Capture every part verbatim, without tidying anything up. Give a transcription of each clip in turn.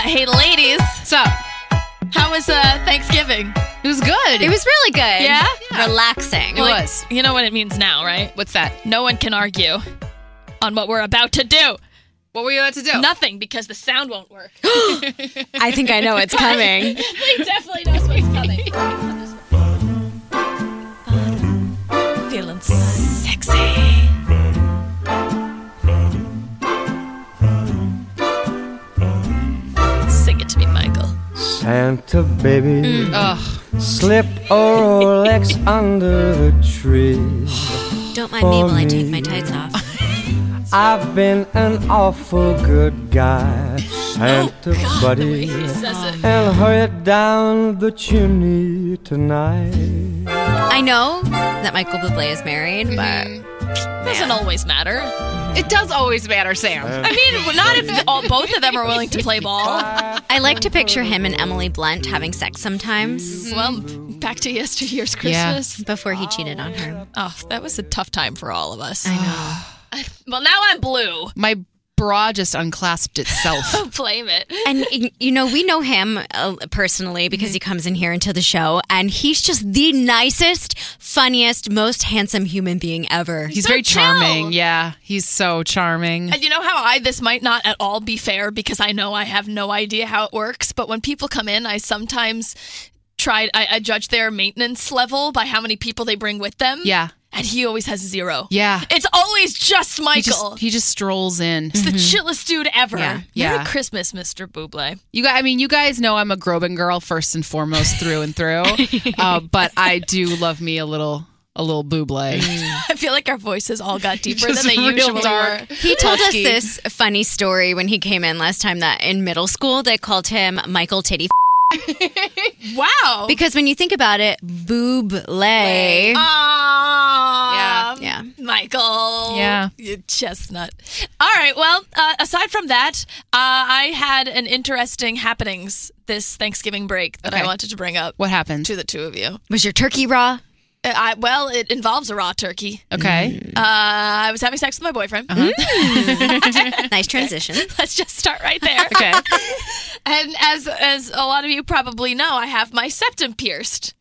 Hey, ladies. What's up? How was uh, Thanksgiving? It was good. It was really good. Yeah? yeah. Relaxing. It was. You know what it means now, right? What's that? No one can argue on what we're about to do. What were you about to do? Nothing, because the sound won't work. I think I know what's coming. He definitely knows what's coming. Feeling sexy. Sing it to me, Michael. Santa baby, Ugh. slip a Rolex under the tree. Don't mind me while I take my tights off. I've been an awful good guy, Santa buddy, He says it. and hurry down the chimney tonight. I know that Michael Bublé is married, but Doesn't always matter. It does always matter, Sam. I mean, not if all, both of them are willing to play ball. I like to picture him and Emily Blunt having sex sometimes Well, back to yesteryear's Yeah. Christmas. before he cheated on her. Oh, that was a tough time for all of us. I know. Well, now I'm blue. My bra just unclasped itself. Blame it. And, y- you know, we know him uh, personally because he comes in here into the show, and he's just the nicest, funniest, most handsome human being ever. He's So very chill. charming. Yeah, he's so charming. And you know how I this might not at all be fair because I know I have no idea how it works, but when people come in, I sometimes try I, I judge their maintenance level by how many people they bring with them. Yeah. And he always has zero. Yeah. It's always just He Michael. just, he just strolls in. He's the chillest dude ever. Yeah. Yeah. Merry Christmas, Mister Bublé. You guys, I mean, you guys know I'm a Groban girl first and foremost, through and through. uh, but I do love me a little, a little Bublé. I feel like our voices all got deeper Just than they real usually dark. were. He told Husky. us this funny story when he came in last time that in middle school they called him Michael Titty F- Wow. because when you think about it, Bublé. Aw, Yeah. Michael. Yeah. You chestnut. All right. Well, uh, aside from that, uh, I had an interesting happenings this Thanksgiving break that I Okay. wanted to bring up What happened? to the two of you. Was your turkey raw? Uh, I, well, it involves a raw turkey. Okay. Uh, I was having sex with my boyfriend. Nice transition. Let's just start right there. Okay. And as as a lot of you probably know, I have my septum pierced.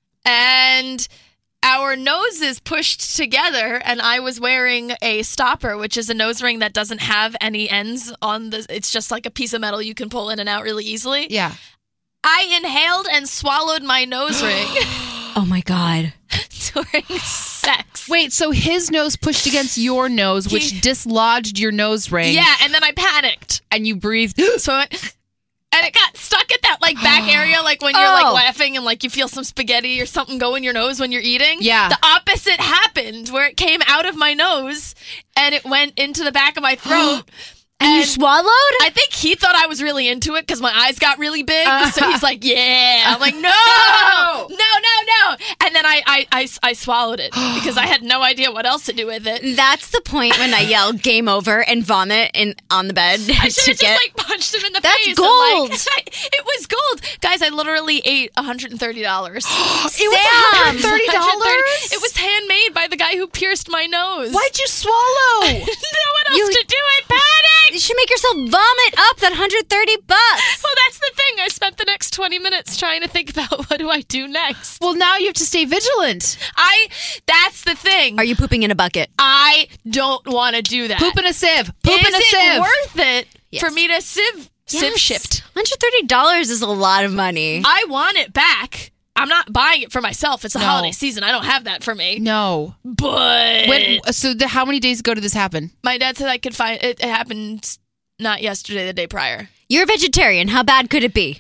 And our noses pushed together, and I was wearing a stopper, which is a nose ring that doesn't have any ends on the it's just like a piece of metal you can pull in and out really easily. Yeah. I inhaled and swallowed my nose ring Oh my God. during sex. Wait, so his nose pushed against your nose, which He- dislodged your nose ring. Yeah, and then I panicked. And you breathed. So I went, and it got stuck at that like back area, like when you're Oh. like laughing and like you feel some spaghetti or something go in your nose when you're eating. Yeah. The opposite happened where it came out of my nose and it went into the back of my throat. And you And swallowed? I think he thought I was really into it because my eyes got really big. So he's like, yeah. I'm like, no, no, no, no. And then I, I, I, I swallowed it because I had no idea what else to do with it. That's the point when I yell game over and vomit in on the bed I to should have just get. like punched him in the That's face. gold. And, like, it was gold, guys. I literally ate one hundred thirty dollars. Sam! one hundred thirty dollars? It was handmade by the guy who pierced my nose. Why'd you swallow? I didn't know what else You- to do. I You panicked. should make yourself vomit up that one hundred thirty bucks. Well, that's the thing. I spent the next twenty minutes trying to think about what do I do next. Well, now you have to stay vigilant. I. That's the thing. Are you pooping in a bucket? I don't want to do that. Poop in a sieve. Poop Is in a it sieve. worth it Yes. for me to sieve sieve Yes. shipped? one hundred thirty dollars is a lot of money. I want it back. I'm not buying it for myself. It's the No. holiday season. I don't have that for me. No. But When, so the, how many days ago did this happen? my dad said I could find it. It happened not yesterday, the day prior. You're a vegetarian. How bad could it be?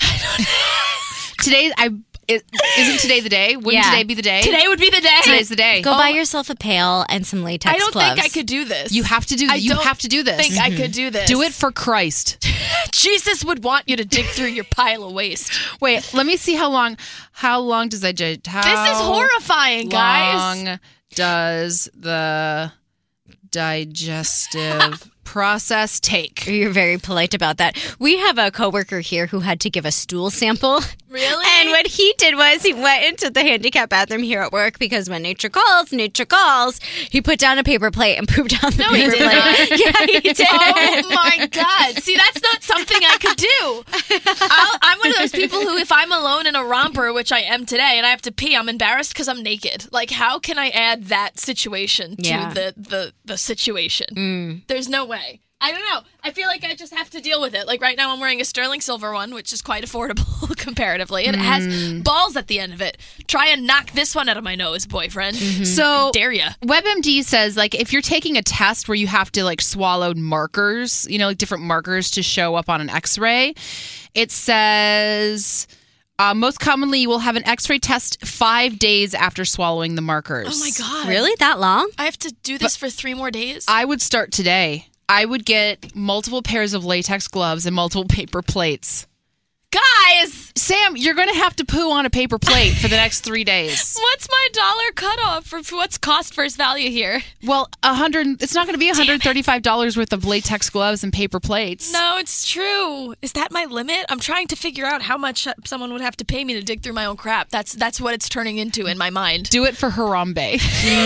Today, I is, isn't today the day? Wouldn't Yeah. today be the day? Today would be the day. Today's the day. Go buy yourself a pail and some latex I don't gloves. think I could do this. You have to do. I You don't have to do this. think I could do this. Do it for Christ. Jesus would want you to dig through your pile of waste. Wait, let me see how long. How long does I judge? How This is horrifying, guys. long does the digestive process take. You're very polite about that. We have a coworker here who had to give a stool sample. Really? And what he did was he went into the handicap bathroom here at work because when nature calls, nature calls. He put down a paper plate and pooped on the No, he paper did plate. not. Yeah, he did. Oh my God. See, that's not something I could do. I'll, I'm one of those people who, if I'm alone in a romper, which I am today, and I have to pee, I'm embarrassed because I'm naked. Like, how can I add that situation to Yeah. the, the, the situation? Mm. There's no way. I don't know. I feel like I just have to deal with it. Like right now I'm wearing a sterling silver one, which is quite affordable comparatively. And it has balls at the end of it. Try and knock this one out of my nose, boyfriend. So Dare ya. WebMD says, like, if you're taking a test where you have to, like, swallow markers, you know, like different markers to show up on an x-ray, it says... Uh, most commonly, you will have an x-ray test five days after swallowing the markers. Oh my God. Really? That long? I have to do this for three more days? I would start today. I would get multiple pairs of latex gloves and multiple paper plates. Guys, Sam, you're going to have to poo on a paper plate for the next three days. what's my dollar cutoff for for what's cost versus value here? Well, a hundred. It's not going to be one hundred thirty-five dollars worth of latex gloves and paper plates. No, it's true. Is that my limit? I'm trying to figure out how much someone would have to pay me to dig through my own crap. That's that's what it's turning into in my mind. Do it for Harambe.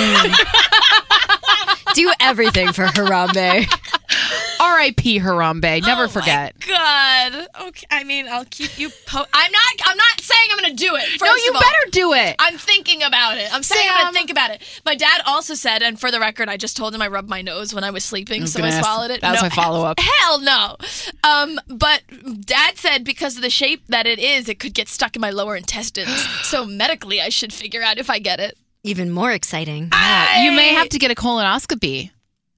Do everything for Harambe. R I P Harambe. Never Oh forget. My God. Okay. I mean, I'll keep you. Po- I'm not. I'm not saying I'm going to do it. First No, you of all. better do it. I'm thinking about it. I'm saying I'm Sam. going to think about it. My dad also said, and for the record, I just told him I rubbed my nose when I was sleeping, was so I gonna ask- swallowed it. that was No, my follow-up. Hell no. Um, but Dad said because of the shape that it is, it could get stuck in my lower intestines. So medically, I should figure out if I get it. Even more exciting. You may have to get a colonoscopy.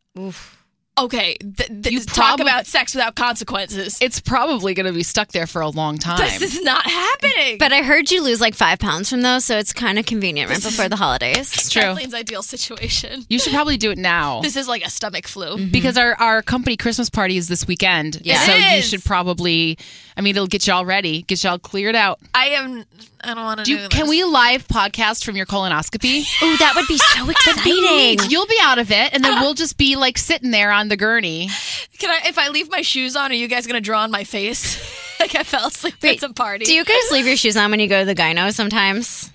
Okay, th- th- You talk prob- about sex without consequences. It's probably going to be stuck there for a long time. This is not happening. But I heard you lose like five pounds from those, so it's kind of convenient right before the holidays. It's true. Kathleen's ideal situation. You should probably do it now. This is like a stomach flu. Because our, our company Christmas party is this weekend. Yeah. So It you is. should probably, I mean, it'll get you all ready, get you all cleared out. I am. I don't want to Do do, you, this. can we live podcast from your colonoscopy? Ooh, that would be so exciting. You'll be out of it, and then we'll just be like sitting there on the gurney. Can I? If I leave my shoes on, are you guys gonna draw on my face? Like I fell asleep Wait, at some party. Do you guys leave your shoes on when you go to the gyno sometimes?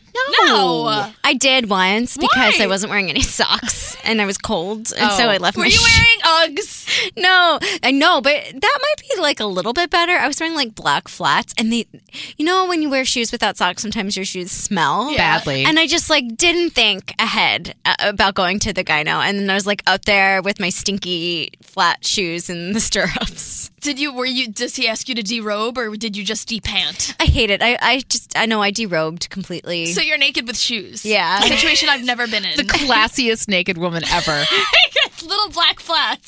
No. I did once because Why? I wasn't wearing any socks and I was cold, and so Oh. I left Were my. you shoes. wearing Uggs? No, I know, but that might be like a little bit better. I was wearing like black flats, and they, you know, when you wear shoes without socks, sometimes your shoes smell Badly. And I just like didn't think ahead uh, about going to the gyno, and then I was like out there with my stinky flat shoes in the stirrups. Did you? Were you? Does he ask you to derobe, or did you just depant? I hate it. I, I just, I know I derobed completely. So you're naked with shoes. Yeah. A situation I've never been in. The classiest naked woman ever. Little black flats.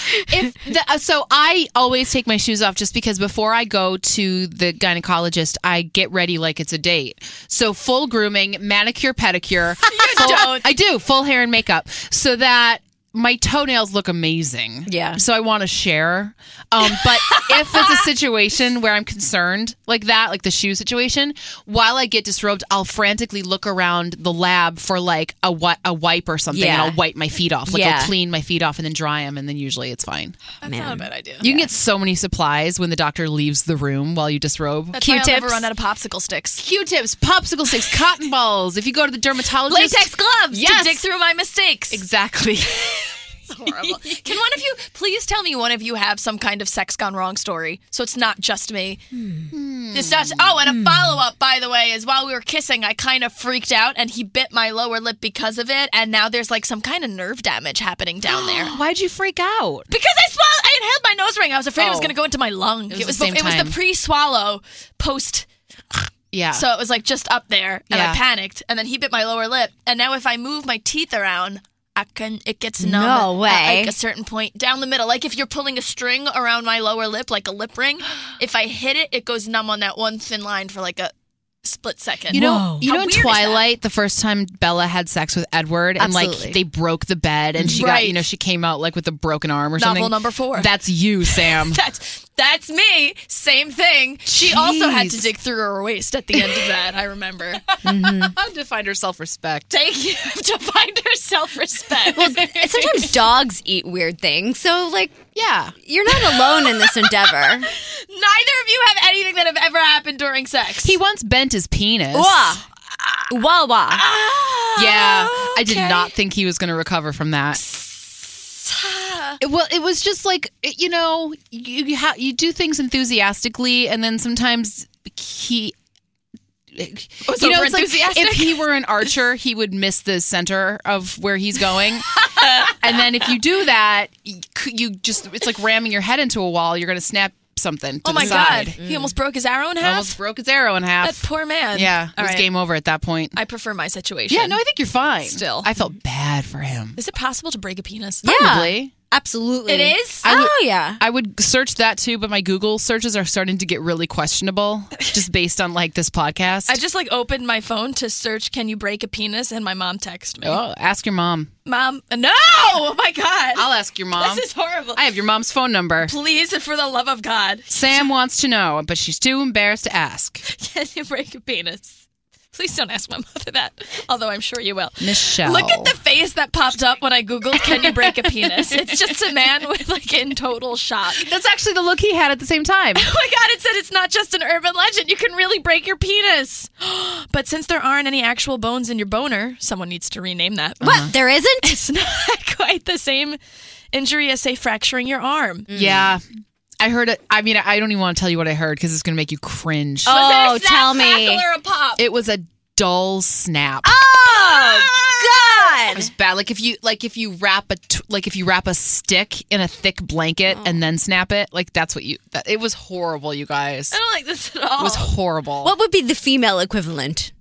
If the, uh, so I always take my shoes off just because before I go to the gynecologist, I get ready like it's a date. So full grooming, manicure, pedicure. You don't. I do full hair and makeup so that my toenails look amazing. Yeah. So I want to share. Um, but if it's a situation where I'm concerned like that, like the shoe situation, while I get disrobed, I'll frantically look around the lab for like a, wi- a wipe or something, Yeah. and I'll wipe my feet off. Like Yeah. I'll clean my feet off and then dry them, and then usually it's fine. That's Man. not a bad idea. You can get so many supplies when the doctor leaves the room while you disrobe. That's why I'll never Q-tips. run out of popsicle sticks. Q-tips, popsicle sticks, cotton balls. If you go to the dermatologist, Latex gloves Yes. to dig through my mistakes. Exactly. Horrible. Can one of you please tell me one of you have some kind of sex gone wrong story so it's not just me? Hmm. It's not. Oh, and a follow up, by the way, is while we were kissing, I kind of freaked out and he bit my lower lip because of it, and now there's like some kind of nerve damage happening down there. Why'd you freak out? Because I swallowed, I inhaled my nose ring. I was afraid it was Oh. going to go into my lung. It was It was, the bef- same it was time. the pre-swallow, post. Yeah. So it was like just up there, and Yeah. I panicked, and then he bit my lower lip, and now if I move my teeth around, I can. It gets numb. No way. At like a certain point down the middle, like if you're pulling a string around my lower lip, like a lip ring. If I hit it, it goes numb on that one thin line for like a split second. You know, Whoa. you How know, in weird is that? Twilight, the first time Bella had sex with Edward, and Absolutely. like they broke the bed, and she got, Right. you know, she came out like with a broken arm or Novel something. number four. That's you, Sam. That's That's me. Same thing. She also had to Jeez. dig through her waist at the end of that, I remember. to find her self-respect. Thank you to find her self-respect. Well, sometimes dogs eat weird things, so like Yeah. you're not alone in this endeavor. Neither of you have anything that have ever happened during sex. He once bent his penis. Wah, wah, wah. Ah, Yeah. I did okay. not think he was going to recover from that. Ah. It- Well, it was just like, you know, you you, ha- you do things enthusiastically, and then sometimes he. Was you know, over it's like enthusiastic? if he were an archer, he would miss the center of where he's going. And then if you do that, you, you just, it's like ramming your head into a wall. You're going to snap something to Oh the my side. God. He almost broke his arrow in half? Almost broke his arrow in half. That poor man. yeah, it All was right. game over at that point. I prefer my situation. Yeah, no, I think you're fine. Still. I felt bad for him. Is it possible to break a penis? Probably. Absolutely. It is? I would- Oh yeah. I would search that too, but my Google searches are starting to get really questionable just based on like this podcast. I just like opened my phone to search, can you break a penis? And my mom texted me. oh, ask your mom. Mom, no! Oh my God. I'll ask your mom. This is horrible. I have your mom's phone number. Please, for the love of God, Sam wants to know, but she's too embarrassed to ask. can you break a penis? Please don't ask my mother that, although I'm sure you will. Michelle. Look at the face that popped up when I Googled, can you break a penis? It's just a man with like in total shock. That's actually the look he had at the same time. Oh my God, it said it's not just an urban legend. You can really break your penis. But since there aren't any actual bones in your boner, someone needs to rename that. What? There isn't? It's not quite the same injury as, say, fracturing your arm. Yeah. I heard it. I mean, I don't even want to tell you what I heard because it's going to make you cringe. Oh, Was it a snap, tell me. crackle, or a pop? It was a dull snap. Oh It God. was bad. Like if you like if you wrap a t- like if you wrap a stick in a thick blanket and then snap it, like that's what you. That, it was horrible, you guys. I don't like this at all. It was horrible. What would be the female equivalent?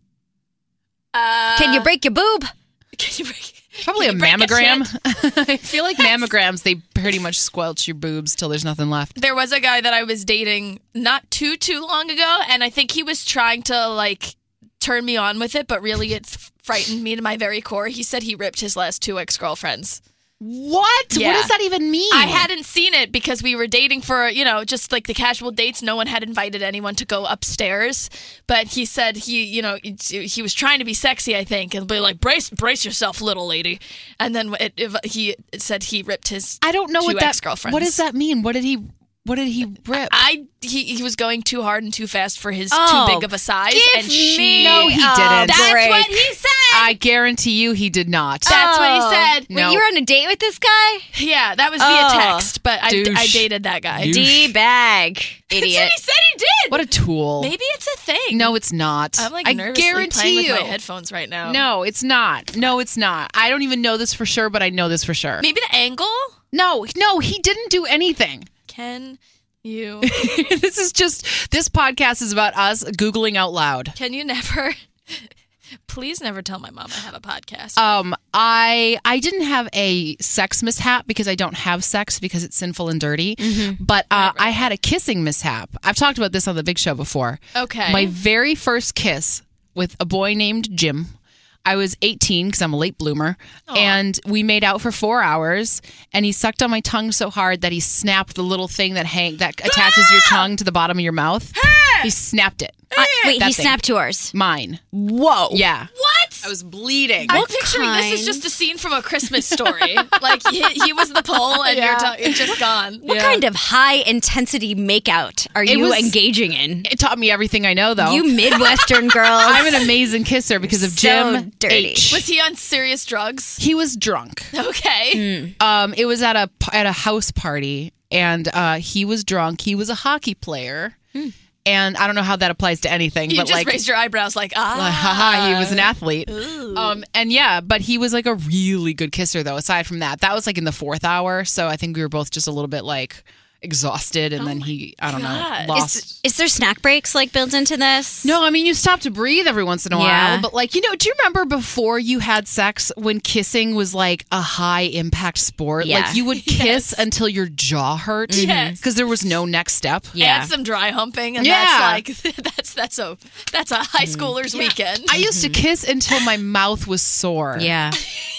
Uh, Can you break your boob? Can you break? Probably a can you break a mammogram. I feel like mammograms, they pretty much squelch your boobs till there's nothing left. There was a guy that I was dating not too too long ago, and I think he was trying to like turn me on with it, but really it frightened me to my very core. He said he ripped his last two ex-girlfriends. What? Yeah. What does that even mean? I hadn't seen it because we were dating for, you know, just like the casual dates. No one had invited anyone to go upstairs. But he said he, you know, he was trying to be sexy, I think, and be like, brace brace yourself, little lady. And then it, it, he said he ripped his I don't know two what that. ex-girlfriends. What does that mean? What did he? What did he rip? I he, he was going too hard and too fast for his Oh, too big of a size, give and she. me No, he a didn't. That's break. what he said. I guarantee you, he did not. That's what he Oh. said. Wait, No. you were on a date with this guy? Yeah, that was via Oh. text, but I, I Douche. dated that guy. Douche. D bag, That's idiot. what he said he did. What a tool. Maybe it's a thing. No, it's not. I'm like I nervously guarantee playing you. with my headphones right now. No, it's not. No, it's not. I don't even know this for sure, but I know this for sure. Maybe the angle. No, no, he didn't do anything. Can you? This is just, this podcast is about us Googling out loud. Can you never? Please never tell my mom I have a podcast. Um, I I didn't have a sex mishap because I don't have sex because it's sinful and dirty. But uh, I had a kissing mishap. I've talked about this on the Big Show before. Okay. My very first kiss with a boy named Jim. I was eighteen because I'm a late bloomer, and we made out for four hours. And he sucked on my tongue so hard that he snapped the little thing that hang that attaches your tongue to the bottom of your mouth. He snapped it. Uh, wait, That he thing. snapped yours. Mine. Whoa. Yeah. What? I was bleeding. I'm What picturing this kind? is just a scene from A Christmas Story. Like he, he was the pole and Yeah. you're ta- it's just gone. What Yeah. kind of high intensity makeout are It you was- engaging in? It taught me everything I know, though. You Midwestern girls. I'm an amazing kisser because of So Jim dirty. H. Was he on serious drugs? He was drunk. Okay. Um, it was at a at a house party, and uh, he was drunk. He was a hockey player, and I don't know how that applies to anything, You but just like, raised your eyebrows like, ah. like, haha, he was an athlete. Um, and yeah, but he was like a really good kisser, though. Aside from that, that was like in the fourth hour, so I think we were both just a little bit like exhausted, and then he, I don't God. know, Is, lost. is there snack breaks like built into this? No, I mean, you stop to breathe every once in a Yeah. while. But, like, you know, do you remember before you had sex when kissing was like a high impact sport? Yeah. Like, you would kiss until your jaw hurt Yes. because there was no next step. Yeah. And some dry humping, and Yeah. that's like that's that's a that's a high schooler's weekend. I used to kiss until my mouth was sore. Yeah.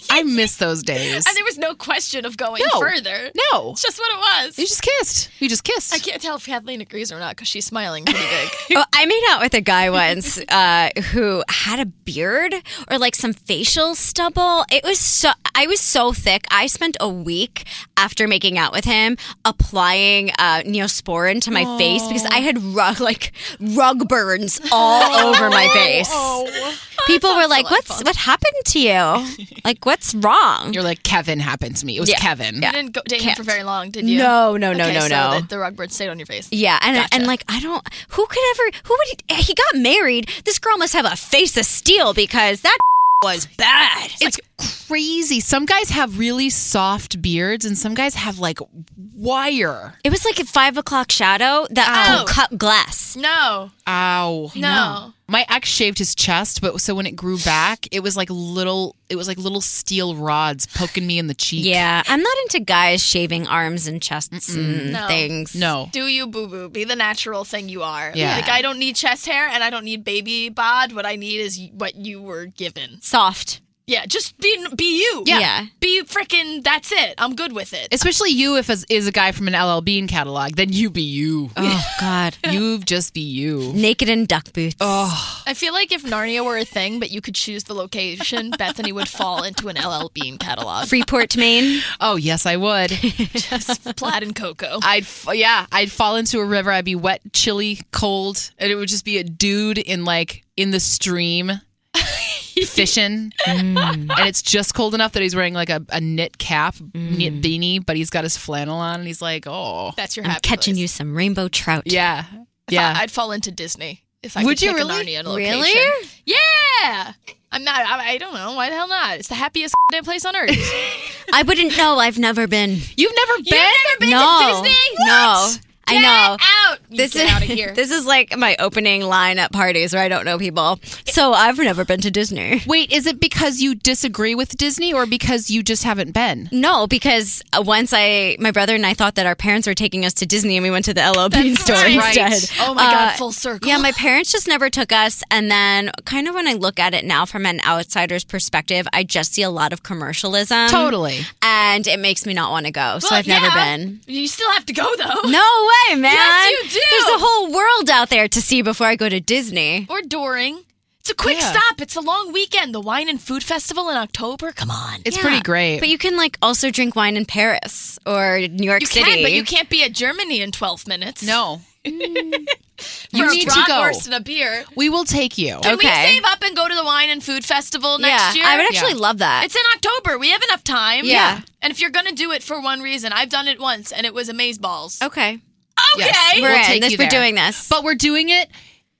I miss those days. And there was no question of going No. further. No. It's just what it was. You just kissed. You just kissed. I can't tell if Kathleen agrees or not because she's smiling pretty big. Oh, I made out with a guy once uh, who had a beard or like some facial stubble. It was so I was so thick. I spent a week after making out with him applying uh, Neosporin to my face because I had rug like rug burns all over my face. People were like, "What's what happened to you? Like, what's wrong?" You're like, Kevin happened to me. It was Yeah. Kevin. You didn't go date him for very long, did you? No, no, no, okay, no, so no. The, the rug burn stayed on your face. Yeah, and Gotcha. and like I don't. Who could ever? Who would he? He got married. This girl must have a face of steel because that was bad. It's crazy. Some guys have really soft beards and some guys have like wire. It was like a five o'clock shadow that Ow. could cut glass. No. Ow. No. My ex shaved his chest, but so when it grew back, it was like little it was like little steel rods poking me in the cheek. Yeah, I'm not into guys shaving arms and chests and No. things. No. Do you, boo boo? Be the natural thing you are. Yeah. Like, I don't need chest hair and I don't need baby bod. What I need is what you were given. Soft. Yeah, just be be you. Yeah. Yeah. Be freaking, that's it. I'm good with it. Especially you if as, is a guy from an L L Bean catalog, then you be you. Oh God. You just be you. Naked in duck boots. Oh, I feel like if Narnia were a thing, but you could choose the location, Bethany would fall into an L L Bean catalog. Freeport, Maine. oh yes, I would. Just plaid and cocoa. I'd f- yeah, I'd fall into a river. I'd be wet, chilly, cold, and it would just be a dude in like in the stream fishing, and it's just cold enough that he's wearing like a, a knit cap, knit beanie, but he's got his flannel on, and he's like, oh, That's your I'm happy catching place. you some rainbow trout. yeah, If yeah. I, I'd fall into Disney if I Would could you pick really? a Narnia location. Really? Yeah. I'm not. I, I don't know. Why the hell not? It's the happiest damn place on earth. I wouldn't know. I've never been. You've never been? You've never been no. to Disney? No. I Get know. out. You This get is out of here. This is like my opening line at parties where I don't know people. So I've never been to Disney. Wait, is it because you disagree with Disney or because you just haven't been? No, because uh, once I, my brother and I thought that our parents were taking us to Disney, and we went to the L L Bean That's store right. instead. Oh my God, Uh, full circle. Yeah, my parents just never took us. And then, kind of when I look at it now from an outsider's perspective, I just see a lot of commercialism. Totally. And it makes me not want to go. So Well, I've never yeah. been. You still have to go though. No way, man. Yes, you do. There's a whole world out there to see before I go to Disney. Or Doring. It's a quick Yeah. stop. It's a long weekend. The Wine and Food Festival in October. Come on. It's Yeah. pretty great. But you can like also drink wine in Paris or New York You City. can, but you can't be at Germany in twelve minutes. no. For You a need to go. bratwurst and a beer. We will take you. Can Okay. we save up and go to the Wine and Food Festival next yeah, year? I would actually Yeah. love that. It's in October. We have enough time. Yeah. And if you're going to do it for one reason, I've done it once and it was amazeballs. okay. Okay. Yes. We're We'll in. take This, you we're there. doing this. But we're doing it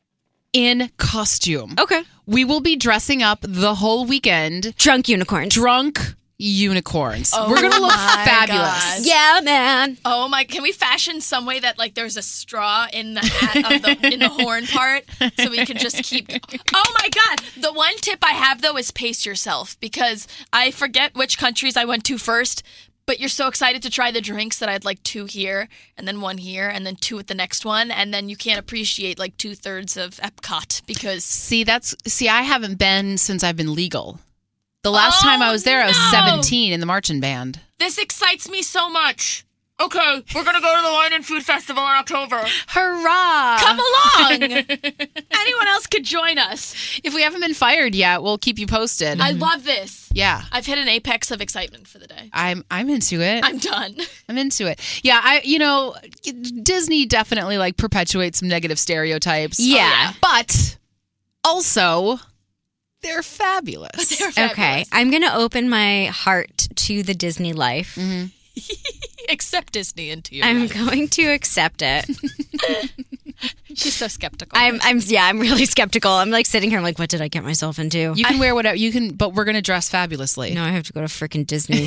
in costume. Okay. We will be dressing up the whole weekend, Drunk unicorns. drunk unicorns. Oh we're gonna look my fabulous. God. Yeah, man. Oh my! Can we fashion some way that like there's a straw in the hat of the in the horn part, so we can just keep? Oh my God! The one tip I have though is pace yourself because I forget which countries I went to first. But you're so excited to try the drinks that I'd like two here and then one here and then two at the next one, and then you can't appreciate like two thirds of Epcot because See, that's see, I haven't been since I've been legal. The last Oh, time I was there, I was no. seventeen in the marching band. this excites me so much. Okay, we're gonna go to the Wine and Food Festival in October. Hurrah! Come along. Anyone else could join us. If we haven't been fired yet, we'll keep you posted. I love this. yeah. I've hit an apex of excitement for the day. I'm I'm into it. I'm done. I'm into it. Yeah, I you know, Disney definitely like perpetuates some negative stereotypes. Yeah. But also they're fabulous. They're Okay. fabulous. I'm going to open my heart to the Disney life. Accept Disney into your I'm life. going to accept it. She's so skeptical. I'm, I'm, yeah, I'm really skeptical. I'm like sitting here, I'm like, what did I get myself into? You can wear whatever you can, but we're gonna dress fabulously. No, I have to go to freaking Disney.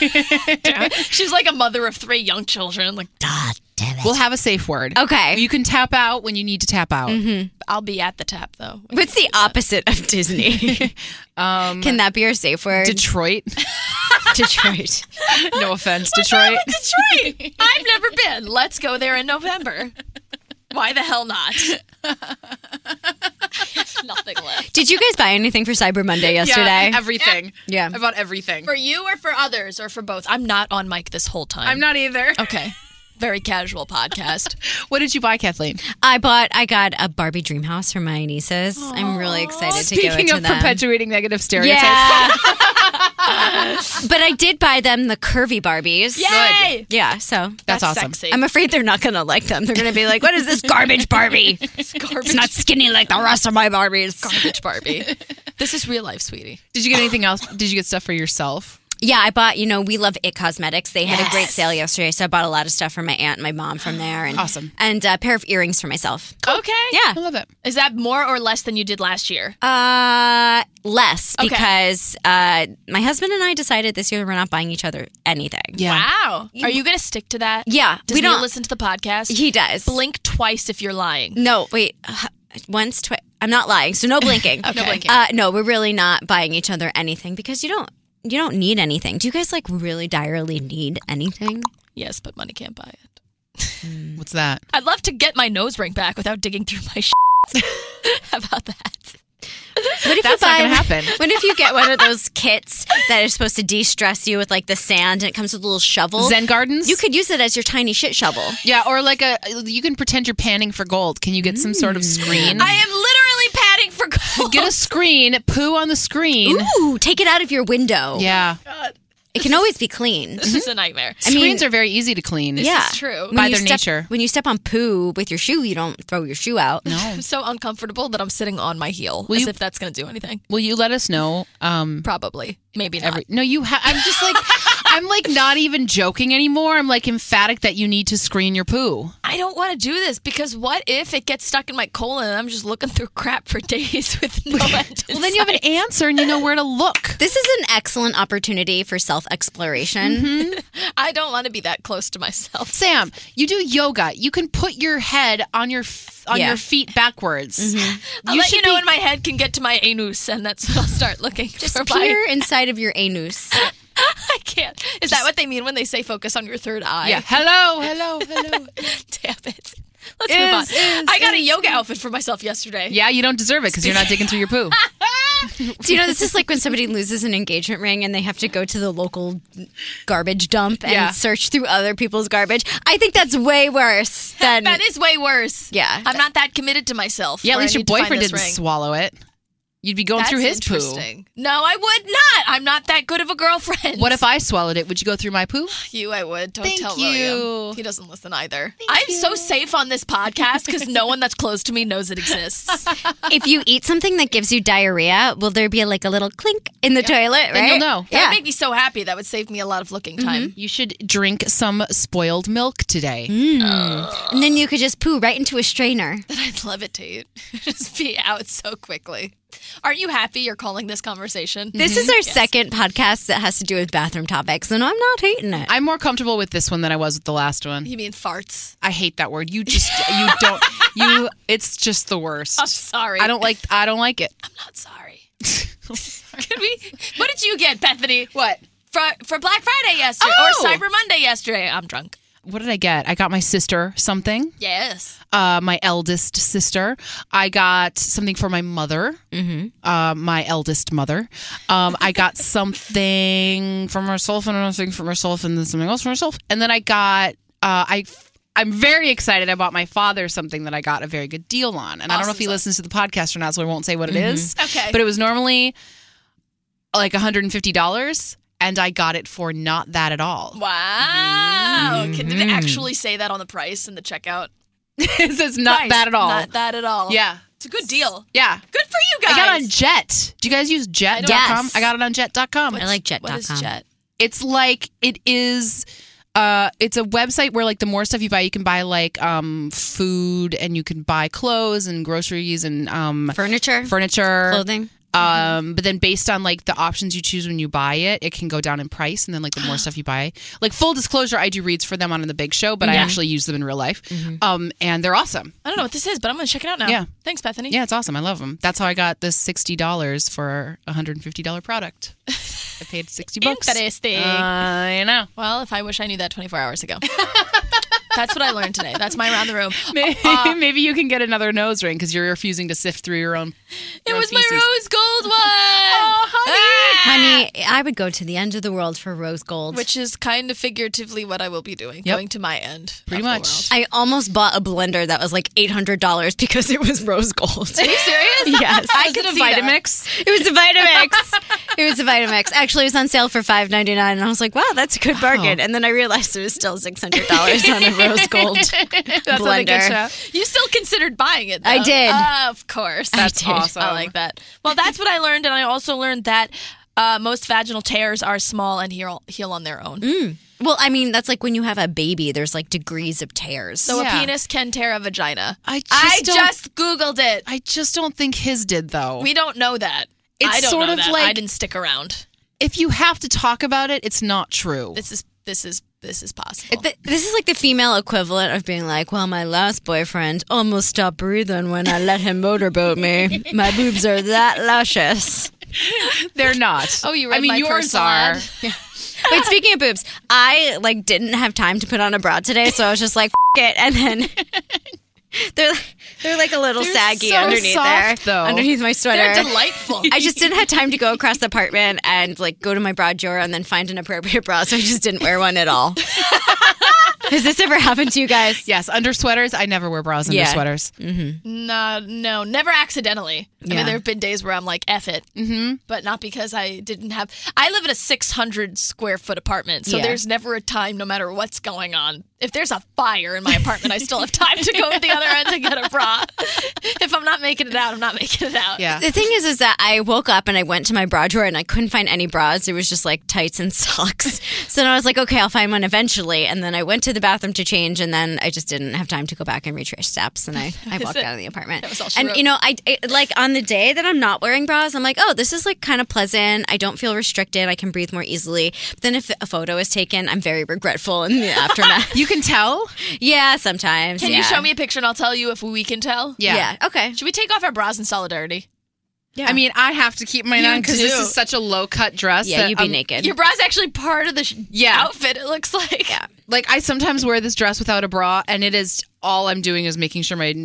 She's like a mother of three young children. Like, God damn it. We'll have a safe word. Okay. You can tap out when you need to tap out. I'll be at the tap though. What's the opposite of Disney? Um, Can that be our safe word? Detroit. Detroit. No offense, Detroit. Detroit. I've never been. Let's go there in November. Why the hell not? Nothing left. Did you guys buy anything for Cyber Monday yesterday? Yeah, everything. Yeah. I bought everything. For you or for others or for both? I'm not on mic this whole time. I'm not either. Okay. Very casual podcast. What did you buy, Kathleen? I bought. I got a Barbie dream house for my nieces. I'm really excited to give it Speaking to of them. perpetuating negative stereotypes. Yeah. But I did buy them the curvy Barbies. Yay! Yeah, so That's, That's awesome. sexy. I'm afraid they're not going to like them. They're going to be like, what is this garbage Barbie? It's garbage. It's not skinny like the rest of my Barbies. garbage Barbie. This is real life, sweetie. Did you get anything else? Did you get stuff for yourself? Yeah, I bought, you know, we love It Cosmetics. They had a great Yes. sale yesterday, so I bought a lot of stuff for my aunt and my mom from there. And, Awesome. And a pair of earrings for myself. Okay. Yeah. I love it. Is that more or less than you did last year? Uh, less Okay. because uh, my husband and I decided this year we're not buying each other anything. Yeah. Wow. Are you going to stick to that? Yeah, Does we Neil don't listen to the podcast? He does. Blink twice if you're lying. No, wait. Uh, once, twice. I'm not lying. So no blinking. Okay. No blinking. Uh, no, we're really not buying each other anything because you don't. You don't need anything. Do you guys like really direly need anything? Yes, but money can't buy it. What's that? I'd love to get my nose ring back without digging through my shit. How about that? What if That's you buy, not going to happen. What if you get one of those kits that is supposed to de-stress you with like the sand and it comes with a little shovel? Zen Gardens? You could use it as your tiny shit shovel. Yeah, or like a, you can pretend you're panning for gold. Can you get some sort of screen? I am literally padding for gold. Get a screen, poo on the screen. Ooh, take it out of your window. Yeah. God, It can always be clean. this is a nightmare. I mean- Screens are very easy to clean. yeah, is true. When By you their step- nature. When you step on poo with your shoe, you don't throw your shoe out. No. I'm so uncomfortable that I'm sitting on my heel Will as you- if that's going to do anything. Will you let us know? Um, Probably. Maybe not. every no, you. Ha- I'm just like, I'm like not even joking anymore. I'm like emphatic that you need to screen your poo. I don't want to do this because what if it gets stuck in my colon and I'm just looking through crap for days with no end in Well, then you have an sight? answer and you know where to look. This is an excellent opportunity for self-exploration. Mm-hmm. I don't want to be that close to myself. Sam, you do yoga. You can put your head on your f- on Yeah. your feet backwards. I'll let you know when my head can get to my anus, and that's when I'll start looking Just for peer my... inside of your anus. I can't. Is that what they mean when they say focus on your third eye? Yeah. Hello, hello, hello. Damn it. Let's Is, move on. is, I got a is, yoga outfit for myself yesterday. Yeah, you don't deserve it because you're not digging through your poo. Do you know this is like when somebody loses an engagement ring and they have to go to the local garbage dump and Yeah. search through other people's garbage? I think that's way worse than That is way worse. Yeah. I'm not that committed to myself. Yeah, at where I least your need to find boyfriend this didn't ring. swallow it. You'd be going That's through his poo. interesting. No, I would not. I'm not that good of a girlfriend. What if I swallowed it? Would you go through my poo? You, I would. Don't Thank tell you. William. He doesn't listen either. I'm so safe on this podcast because no one that's close to me knows it exists. if you eat something that gives you diarrhea, will there be like a little clink in the toilet, right? Then you'll know. That Yeah. would make me so happy. That would save me a lot of looking time. You should drink some spoiled milk today. And then you could just poo right into a strainer. I'd levitate. Just be out so quickly. Aren't you happy you're calling this conversation? This is our second podcast that has to do with bathroom topics, and I'm not hating it. I'm more comfortable with this one than I was with the last one. You mean farts? I hate that word. You just you don't you it's just the worst. I'm sorry. I don't like I don't like it. I'm not sorry. Could we? What did you get, Bethany? What? For for Black Friday yesterday Oh! or Cyber Monday yesterday? I'm drunk. What did I get? I got my sister something. Yes. Uh, my eldest sister. I got something for my mother. Mm-hmm. Uh, my eldest mother. Um, I got something for myself and another thing for myself and then something else for myself. And then I got uh, I. I'm very excited. I bought my father something that I got a very good deal on. And I don't know if he Awesome. listens to the podcast or not, so I won't say what it is. Okay. But it was normally like one hundred fifty dollars, and I got it for not that at all. Wow. Can, did it actually say that on the price in the checkout? It says not Price, that at all. Not that at all. Yeah. It's a good deal. Yeah. Good for you guys. I got it on Jet. Do you guys use jet dot com? Yes. I got it on jet dot com. I like jet What dot is com. Jet? It's like it is uh it's a website where like the more stuff you buy, you can buy like um food and you can buy clothes and groceries and um Furniture, furniture. clothing. Um, but then based on like the options you choose when you buy it, it can go down in price. And then like the more stuff you buy, like full disclosure, I do reads for them on The Big Show, but I Yeah. actually use them in real life. Um, and they're awesome. I don't know what this is, but I'm going to check it out now. Yeah. Thanks, Bethany. Yeah, it's awesome. I love them. That's how I got this sixty dollars for a hundred and fifty dollar product. I paid sixty bucks. Interesting. Uh, you know. Well, if I wish I knew that twenty-four hours ago. That's what I learned today. That's my around the room. Maybe, Uh, maybe you can get another nose ring because you're refusing to sift through your own. It your own was my feces. rose gold one. Oh, honey. Honey, I would go to the end of the world for rose gold. Which is kind of figuratively what I will be doing. Yep. Going to my end. Pretty of the much. world. I almost bought a blender that was like eight hundred dollars because it was rose gold. Are you serious? Yes. I Is it could a see that. Vitamix? It was a Vitamix. It was a Vitamix. Actually, it was on sale for five ninety-nine, and I was like, "Wow, that's a good bargain." And then I realized it was still six hundred dollars on a rose gold That's blender. what they get you. You still considered buying it, though. I did. Uh, of course. That's did. awesome. I like that. Well, that's what I learned, and I also learned that uh, most vaginal tears are small and heal, heal on their own. Well, I mean, that's like when you have a baby. There's like degrees of tears. So Yeah. a penis can tear a vagina. I just I don't- just Googled it. I just don't think his did though. We don't know that. It's I don't sort know of that. like- I didn't stick around. if you have to talk about it, it's not true. This is this is this is possible. Th- this is like the female equivalent of being like, well, my last boyfriend almost stopped breathing when I let him motorboat me. My boobs are that luscious. They're not. Oh, you read I mean, my yours personal are. ad? Wait, speaking of boobs, I like didn't have time to put on a bra today, so I was just like, F- it, and then they're they're like a little They're saggy so underneath soft, there, though. underneath my sweater. They're delightful. I just didn't have time to go across the apartment and like go to my bra drawer and then find an appropriate bra, so I just didn't wear one at all. Has this ever happened to you guys? Yes, under sweaters. I never wear bras under Yeah. sweaters. No, no, never accidentally. I Yeah. mean, there have been days where I'm like, F it. Mm-hmm. But not because I didn't have. I live in a six hundred square foot apartment, so Yeah. there's never a time, no matter what's going on. If there's a fire in my apartment, I still have time to go to the other end to get a bra. If I'm not making it out, I'm not making it out. Yeah. The thing is, is that I woke up and I went to my bra drawer and I couldn't find any bras. It was just like tights and socks. So then I was like, okay, I'll find one eventually. And then I went to the bathroom to change, and then I just didn't have time to go back and retrace steps. And I, I walked it? out of the apartment. That was all she And wrote. you know, I, I like on the day that I'm not wearing bras, I'm like, oh, this is like kind of pleasant. I don't feel restricted. I can breathe more easily. But then if a photo is taken, I'm very regretful in the aftermath. You can tell. Yeah, sometimes. Can yeah. you show me a picture and I'll tell you if we can tell? Yeah. Yeah. Okay. Should we take off our bras in solidarity? Yeah. I mean, I have to keep mine You on because this do. is such a low cut dress. yeah, that you be I'm- naked. Your bra's actually part of the sh- Yeah. outfit, it looks like. Yeah. Like I sometimes wear this dress without a bra, and it is all I'm doing is making sure my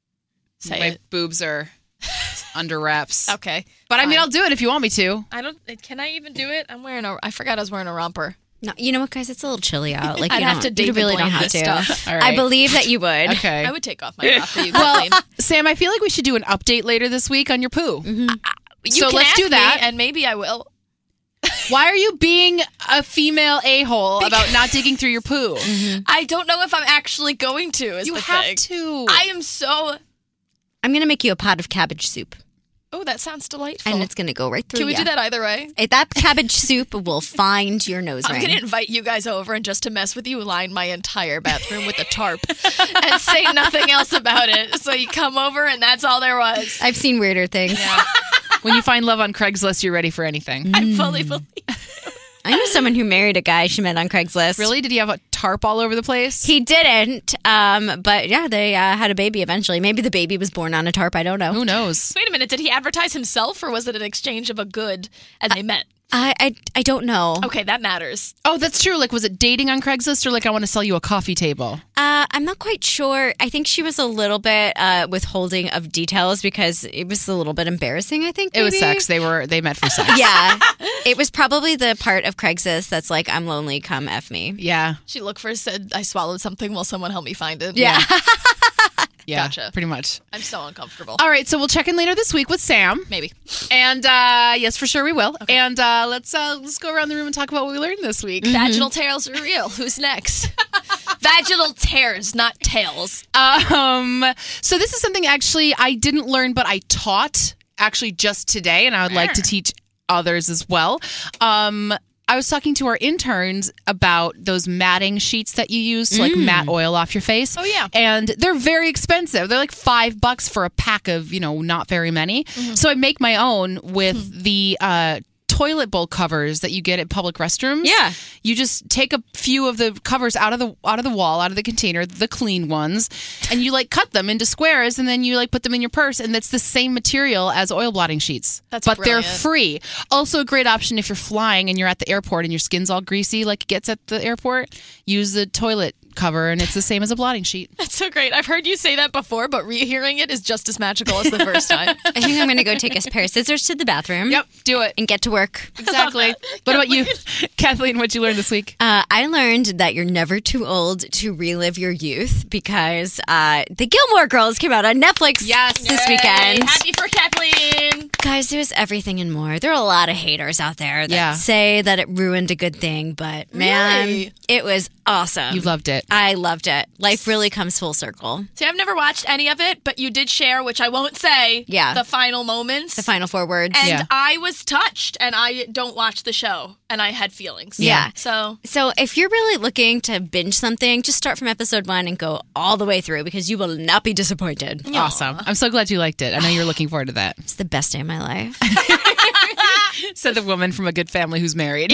Say my it. boobs are under wraps. Okay. But I mean, fine. I'll do it if you want me to. I don't. Can I even do it? I'm wearing a. I forgot I was wearing a romper. No, you know what, guys? It's a little chilly out. Like I'd you have don't- to you David really don't Blaine have this to. stuff. All I right. believe that you would. Okay. I would take off my bra for you, Kathleen. Sam, I feel like we should do an update later this week on your poo. You so can let's ask do that. me, and maybe I will. Why are you being a female a-hole about not digging through your poo? I don't know if I'm actually going to. Is You the have thing. to. I am so. I'm gonna make you a pot of cabbage soup, Oh, that sounds delightful. and it's gonna go right through. Can we ya. do that either way? Eh, That cabbage soup will find your nose I'm ring. going to invite you guys over and just to mess with you, line my entire bathroom with a tarp and say nothing else about it. So you come over and that's all there was. I've seen weirder things. When you find love on Craigslist, you're ready for anything. I fully believe. I know someone who married a guy she met on Craigslist. Really? Did he have a tarp all over the place? He didn't, um, but yeah, they uh, had a baby eventually. Maybe the baby was born on a tarp. I don't know. Who knows? Wait a minute. Did he advertise himself or was it an exchange of a good and they met? I, I, I don't know. Okay, that matters. Oh, that's true. Like, was it dating on Craigslist or like, I want to sell you a coffee table? Uh, I'm not quite sure. I think she was a little bit uh, withholding of details because it was a little bit embarrassing, I think. It was maybe. sex. They were, they met for sex. Yeah. It was probably the part of Craigslist that's like, I'm lonely, come F me. Yeah. She looked for said, I swallowed something. Will someone help me find it? Yeah. Yeah. Gotcha. Pretty much. I'm so uncomfortable. All right. So we'll check in later this week with Sam. Maybe. And uh, yes, for sure we will. And uh, let's uh, let's go around the room and talk about what we learned this week. Vaginal tails are real. Who's next? Vaginal tears, not tails. Um, so this is something actually I didn't learn, but I taught actually just today, and I would like to teach others as well. Um, I was talking to our interns about those matting sheets that you use to like mat oil off your face. Oh, yeah. And they're very expensive. They're like five bucks for a pack of, you know, not very many. So I make my own with the uh toilet bowl covers that you get at public restrooms. Yeah. You just take a few of the covers out of the out of the wall, out of the container, the clean ones, and you like cut them into squares and then you like put them in your purse, and it's the same material as oil blotting sheets. That's but brilliant. they're free. Also a great option if you're flying and you're at the airport and your skin's all greasy like it gets at the airport. Use the toilet cover, and it's the same as a blotting sheet. That's so great. I've heard you say that before, but rehearing it is just as magical as the first time. I think I'm going to go take a pair of scissors to the bathroom. Yep, do it. And get to work. Exactly. What about you, Kathleen? What'd you learn this week? Uh, I learned that you're never too old to relive your youth because uh, the Gilmore Girls came out on Netflix Yes. this Yay. weekend. Happy for Kathleen. Guys, there's everything and more. There are a lot of haters out there that Yeah. say that it ruined a good thing, but man, Really? it was awesome. You loved it. I loved it. Life really comes full circle. See, I've never watched any of it, but you did share, which I won't say, Yeah. the final moments. The final four words. and Yeah. I was touched, and I don't watch the show, and I had feelings. Yeah. So So if you're really looking to binge something, just start from episode one and go all the way through because you will not be disappointed. Awesome. I'm so glad you liked it. I know you're looking forward to that. It's the best day of my life. Said the woman from a good family who's married.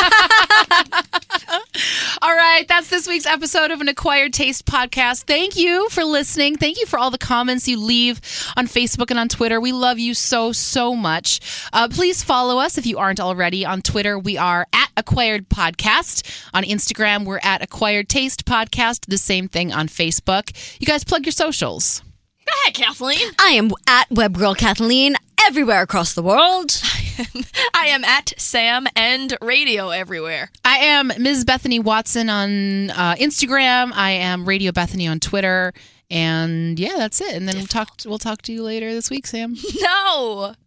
All right, that's this week's episode of an Acquired Taste podcast. Thank you for listening. Thank you for all the comments you leave on Facebook and on Twitter. We love you so, so much. Uh, please follow us if you aren't already. On Twitter, we are at Acquired Podcast. On Instagram, we're at Acquired Taste Podcast. The same thing on Facebook. You guys plug your socials. go ahead, Kathleen. I am at Webgirl Kathleen everywhere across the world. I am at Sam and Radio everywhere. I am Miz Bethany Watson on uh, Instagram. I am Radio Bethany on Twitter. And yeah, that's it. And then we'll talk. We'll talk to you later this week, Sam. No.